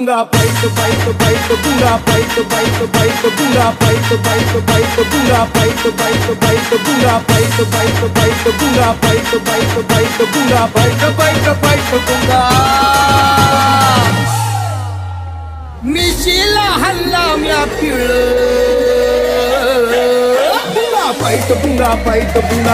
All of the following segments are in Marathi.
bunga fight fight fight bunga fight fight fight bunga fight fight fight bunga fight fight fight bunga fight fight fight bunga fight fight fight bunga fight fight fight bunga मिशीला हल्ला म्या पिळ bunga fight bunga fight bunga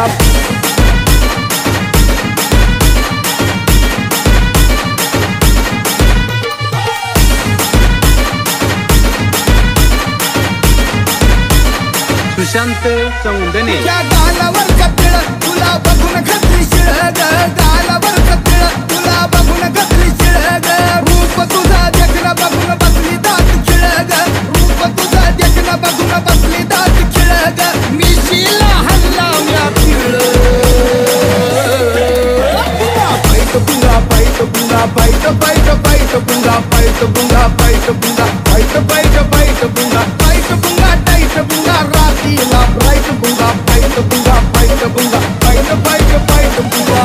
Sushant चौंदणे या गालावर कपिळ तुला बघून घातली शिळ ग गालावर कपिळ तुला बघून घातली शिळ ग रूप तुझा देखणं बघून बसली दात खिळ ग रूप तुझा देखणं बघून बसली दात खिळ ग मिशीला हल्ला म्या पिळ bunga fight bunga fight fight fight bunga fight bunga fight bunga fight fight fight bunga fight bunga tight bunga रातीला bright bunga fight bunga fight bunga fight fight fight bunga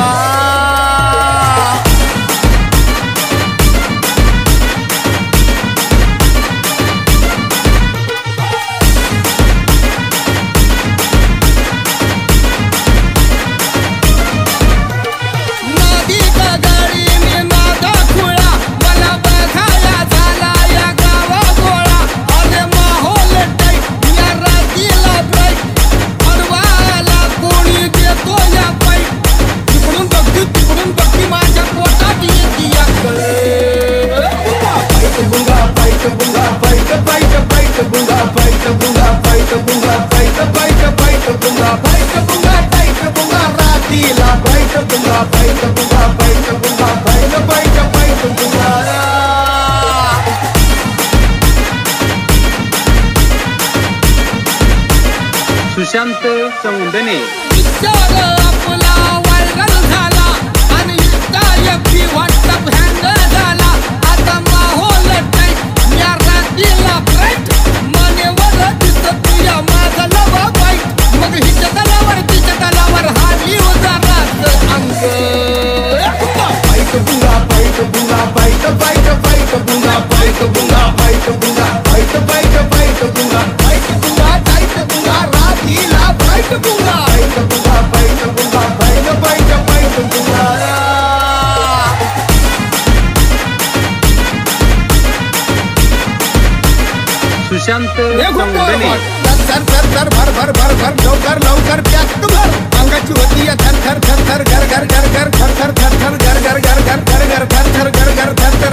Sushant चौंदणे आपला व्हायरल झाला आणि व्हॉट्सअप हँडल झाला आता माहोल टाईट या रात्रीला ब्राईट मनेवर दिसत तुझ्या माझा लवा बाईट मग हिच्या तलावर तिच्या तलावर हाली होता रात अंग फाईट बुंगा फाईट बुंगा फाईट फाईट फाईट बुंगा फाईट बुंगा फाईट बुंगा फाईट फाईट फाईट बुंगा फाईट बुंगा टाईट बुंगा रात्रीला फाईट बुंगा फाईट बुंगा फाईट बुंगा फाईट फाईट फाईट बुंगा सुशांत चौंदणे थर थर थर भर भर भर भर लवकर लवकर पॅक भर अंगाची होती थर थर थर थर घर घर घर घर थर थर थर थर घर घर घर घर घर घर थर थर घर घर थर थर